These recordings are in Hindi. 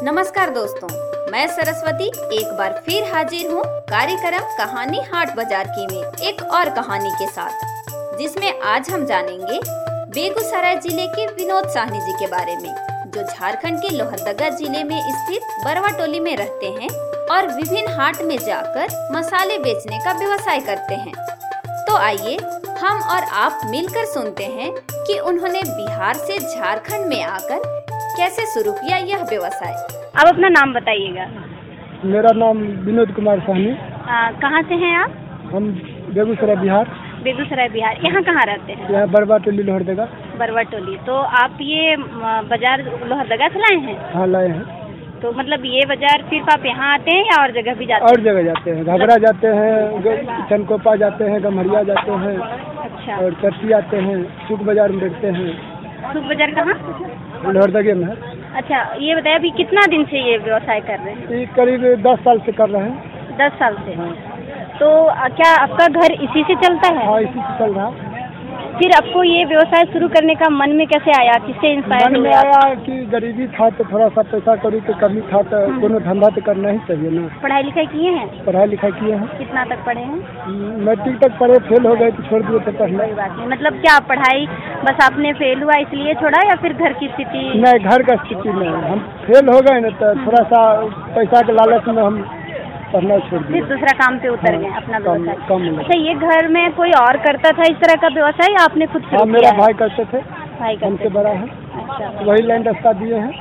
नमस्कार दोस्तों, मैं सरस्वती एक बार फिर हाजिर हूँ कार्यक्रम कहानी हाट बाजार की में एक और कहानी के साथ, जिसमें आज हम जानेंगे बेगूसराय जिले के विनोद साहनी जी के बारे में, जो झारखंड के लोहरदगा जिले में स्थित बरवा टोली में रहते हैं और विभिन्न हाट में जाकर मसाले बेचने का व्यवसाय करते हैं। तो आइए हम और आप मिलकर सुनते हैं कि उन्होंने बिहार से झारखंड में आकर कैसे शुरू किया यह व्यवसाय। आप अपना नाम बताइएगा। मेरा नाम विनोद कुमार साहनी। कहाँ से हैं आप? हम बेगूसराय बिहार। बेगूसराय बिहार। यहाँ कहाँ रहते हैं? यहाँ बरवा टोली लोहरदगा। बरवा टोली। तो आप ये बाजार लोहरदगा से लाए हैं? हाँ, लाए हैं। तो मतलब ये बाजार सिर्फ आप यहाँ आते हैं या और जगह भी जाते हैं? और जगह जाते हैं, घाघरा जाते हैं, चनकोपा जाते हैं, गम्हरिया जाते हैं। अच्छा। और चर्ची आते हैं, सुख बाजार में देखते हैं। सुख बाजार कहाँ? लोहरदगे में है। अच्छा, ये बताइए अभी कितना दिन से ये व्यवसाय कर रहे हैं? ये करीब 10 साल से कर रहे हैं। 10 साल से। हाँ। तो क्या आपका घर इसी से चलता है? हाँ, इसी से चल रहा है। फिर आपको ये व्यवसाय शुरू करने का मन में कैसे आया, किससे इंस्पायर मन हुए में आप? आया कि गरीबी था तो थोड़ा सा पैसा कौड़ी की कमी था, तो कोनो धंधा तो करना ही चाहिए ना। पढ़ाई लिखाई किए हैं? पढ़ाई लिखाई किए हैं। कितना तक पढ़े हैं? मैट्रिक तक पढ़े, फेल हो गए तो छोड़ दिए थे पढ़ना। कोई बात नहीं। मतलब क्या पढ़ाई बस आपने फेल हुआ इसलिए छोड़ा या फिर घर की स्थिति? नहीं, घर का स्थिति में हम फेल हो गए ना, तो थोड़ा सा पैसा के लालच में हम पढ़ना छोड़ दिए। फिर दूसरा काम पे उतर गए अपना व्यवसाय। कम। अच्छा, ये घर में कोई और करता था इस तरह का व्यवसाय या आपने खुद हाँ, शुरू मेरा किया है? भाई करते थे, भाई करते हमसे थे। बड़ा है। अच्छा। वही लैंड रास्ता दिए हैं,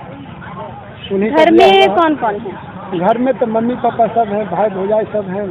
उन्हीं का घर दिया में हुआ कौन कौन है? है। घर में तो मम्मी पापा सब हैं, भाई भौजाई सब हैं,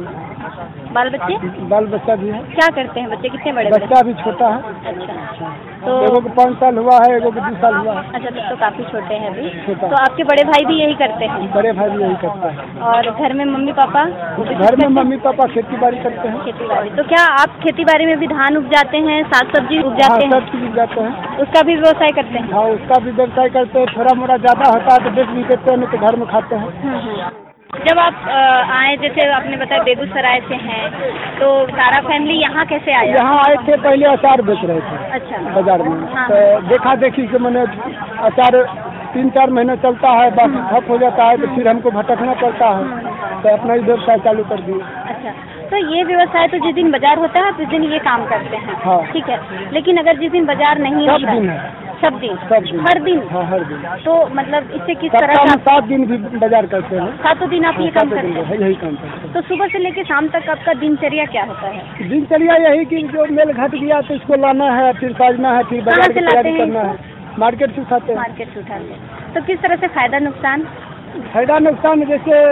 बाल बच्चे? बाल बच्चा भी है। क्या करते हैं बच्चे? कितने बड़े बड़े? बच्चा भी छोटा है। अच्छा। तो तो एगो को 5 साल हुआ है, एगो को 2 साल हुआ है। अच्छा, तो काफी छोटे हैं अभी। छोटा। तो आपके बड़े भाई भी यही करते हैं? बड़े भाई भी यही करते हैं। और घर में मम्मी पापा? घर में मम्मी पापा खेती बाड़ी करते हैं। खेती बाड़ी। तो क्या आप खेती बाड़ी में भी धान उपजाते हैं, साग सब्जी हाँ, उपजाते हैं? सब चीज उपजाते हैं। उसका भी व्यवसाय करते हैं? हाँ, उसका भी व्यवसाय करते हैं। थोड़ा मोड़ा ज्यादा होता है तो बेच भी देते हैं, नहीं तो घर में खाते हैं। जब आप आए, जैसे आपने बताया बेगूसराय से हैं, तो सारा फैमिली यहाँ कैसे आया? यहाँ आए थे, पहले अचार बेच रहे थे अच्छा। बाजार में। हाँ। तो देखा देखी कि मैंने अचार 3-4 महीने चलता है, बाकी ठप हो जाता है, तो फिर हमको भटकना पड़ता है, तो अपना ही व्यवसाय चालू कर दिए। अच्छा, तो ये व्यवसाय तो जिस दिन बाजार होता है उस दिन ये काम करते हैं। हाँ। ठीक है, लेकिन अगर जिस दिन बाजार नहीं सब होता दिन है। सब दिन? सब दिन। हर दिन? हाँ, हर दिन। तो मतलब इससे किस तरह सप्ताह का? में 7 दिन भी बाजार करते हैं। 7 दिन आप ये काम सातों करते दिन हैं? यही काम करते हैं। तो सुबह से लेकर शाम तक आपका दिनचर्या क्या होता है? दिनचर्या यही कि जो मेल घट गया तो इसको लाना है, फिर साजना है, फिर कहाँ बाजार से की लाते तैयारी हैं करना है। मार्केट से उठाते हैं। मार्केट से उठाते हैं। तो किस तरह से फायदा नुकसान? फायदा नुकसान जैसे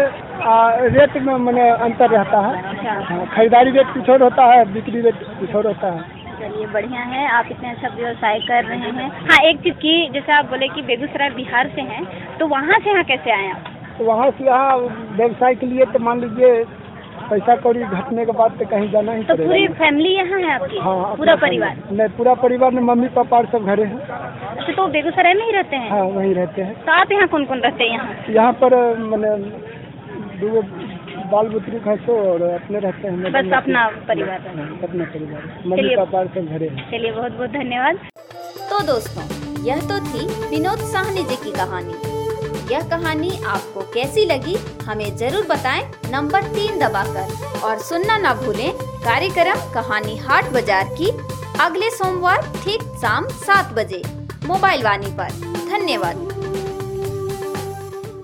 रेट में मैंने अंतर रहता है। अच्छा। हाँ, खरीदारी रेट कुछ और होता है, बिक्री रेट कुछ और होता है। चलिए, बढ़िया है, आप इतने अच्छा व्यवसाय कर रहे हैं। हाँ, एक चीज़ की, जैसे आप बोले कि बेगूसराय बिहार से हैं, तो वहाँ से यहाँ कैसे आए आप? तो वहाँ से यहाँ व्यवसाय के लिए तो मान लीजिए पैसा कौड़ी घटने के बाद तो कहीं जाना ही तो पड़ेगा। पूरी फैमिली यहाँ है आपकी? हाँ, पूरा अपना परिवार? नहीं, पूरा परिवार में मम्मी पापा और सब घरे हैं। अच्छा, तो बेगूसराय में ही रहते हैं? हाँ, वहीं रहते हैं। तो आप यहाँ कौन कौन रहते हैं यहाँ? यहाँ पर मैंने 2 बाल बुतरू खसो और अपने रहते हैं। बस अपना परिवार है। हाँ, अपना परिवार, मम्मी चलिए। पापा और सब घरे हैं। चलिए, बहुत बहुत धन्यवाद। तो दोस्तों, यह तो थी विनोद साहनी जी की कहानी। यह कहानी आपको कैसी लगी हमें जरूर बताएं नंबर 3 दबाकर, और सुनना ना भूलें कार्यक्रम कहानी हाट बाजार की अगले सोमवार ठीक शाम 7 बजे मोबाइल वाणी पर। धन्यवाद।